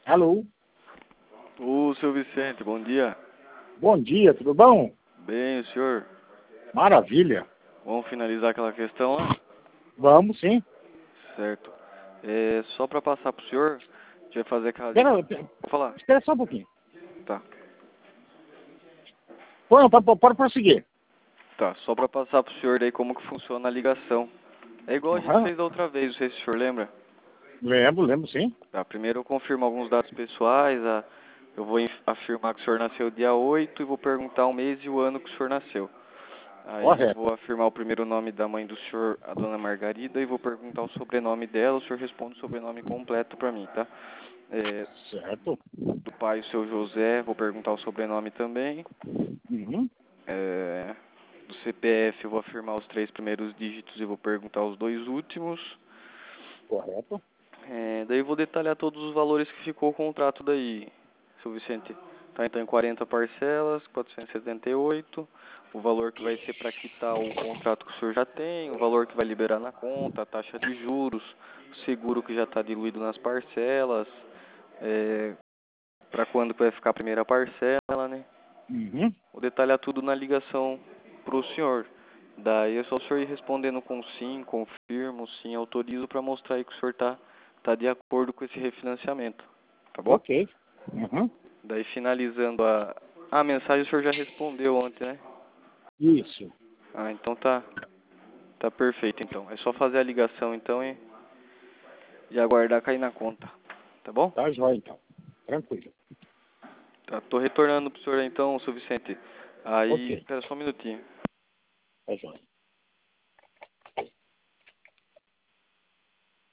Alô? Ô, seu Vicente, bom dia. Bom dia, tudo bom? Bem, o senhor? Maravilha. Vamos finalizar aquela questão lá? Vamos, sim. Certo. Só para passar pro senhor, a gente vai fazer aquela Espera, ligação. Vou falar. espera só um pouquinho. Tá. Pode prosseguir. Tá, só para passar pro senhor daí como que funciona a ligação. É igual a gente Aham. fez da outra vez, não sei se o senhor lembra. Lembro, sim. Tá, primeiro eu confirmo alguns dados pessoais, eu vou afirmar que o senhor nasceu dia 8 e vou perguntar o mês e o ano que o senhor nasceu. Aí eu Correto. vou afirmar o primeiro nome da mãe do senhor, a dona Margarida, e vou perguntar o sobrenome dela, o senhor responde o sobrenome completo pra mim, tá? Certo. Do pai, o seu José, vou perguntar o sobrenome também. Uhum. Do CPF eu vou afirmar os 3 primeiros dígitos e vou perguntar os 2 últimos. Correto. Daí eu vou detalhar todos os valores que ficou o contrato daí, seu Vicente. Tá, então em 40 parcelas, 478, o valor que vai ser para quitar o contrato que o senhor já tem, o valor que vai liberar na conta, a taxa de juros, o seguro que já está diluído nas parcelas, para quando que vai ficar a primeira parcela, né? Uhum. Vou detalhar tudo na ligação pro senhor. Daí é só o senhor ir respondendo com sim, confirmo, sim, autorizo para mostrar aí que o senhor tá de acordo com esse refinanciamento. Tá bom? Ok. Uhum. Daí finalizando a mensagem o senhor já respondeu ontem, né? Isso. Ah, então tá perfeito então. É só fazer a ligação então e aguardar cair na conta. Tá bom? Tá jóia, então. Tranquilo. Tá, tô retornando pro senhor então, seu Vicente. Aí, Ok. espera só um minutinho. Tá jóia.